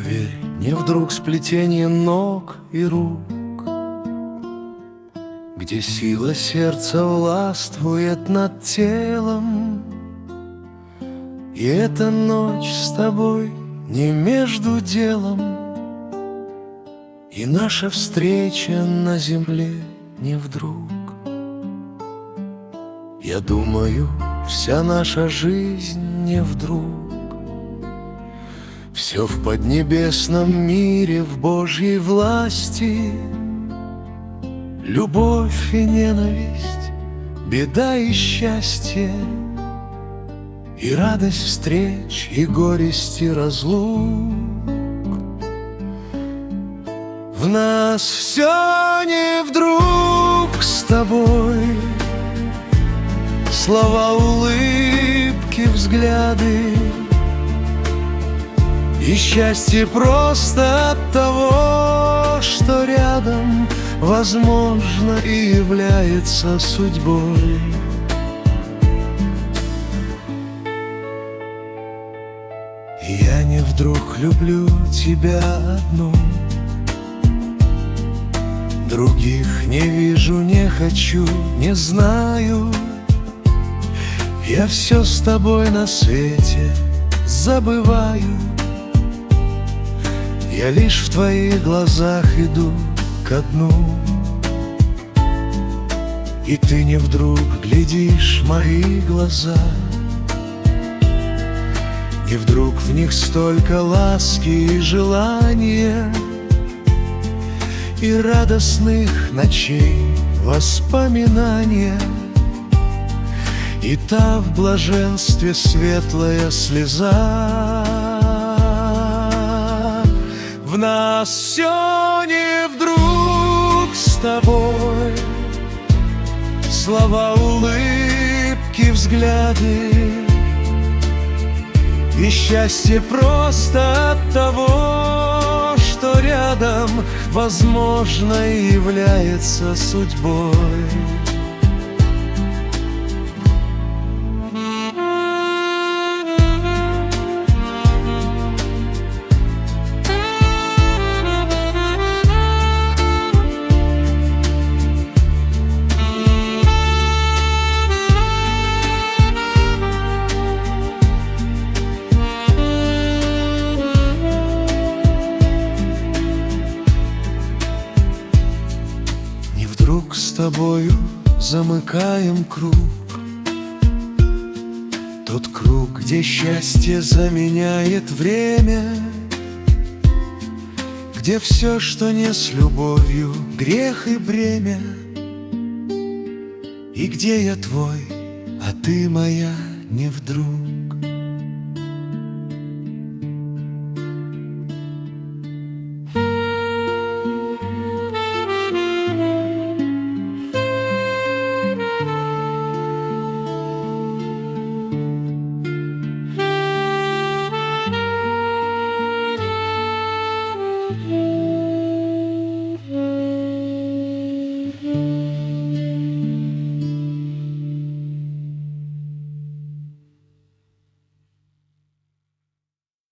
Поверь, не вдруг сплетение ног и рук, где сила сердца властвует над телом. И эта ночь с тобой не между делом, и наша встреча на земле не вдруг. Я думаю, вся наша жизнь не вдруг. Все в поднебесном мире, в Божьей власти. Любовь и ненависть, беда и счастье, и радость встреч, и горести разлук. В нас все не вдруг с тобой. Слова, улыбки, взгляды, и счастье просто от того, что рядом, возможно, и является судьбой. Я не вдруг люблю тебя одну, других не вижу, не хочу, не знаю. Я все с тобой на свете забываю. Я лишь в твоих глазах иду ко дну. И ты не вдруг глядишь в мои глаза, и вдруг в них столько ласки и желания, и радостных ночей воспоминания, и та в блаженстве светлая слеза. В нас все не вдруг с тобой. Слова, улыбки, взгляды, и счастье просто от того, что рядом, возможно, и является судьбой. Вдруг с тобою замыкаем круг, тот круг, где счастье заменяет время, где все, что не с любовью, грех и бремя, и где я твой, а ты моя не вдруг.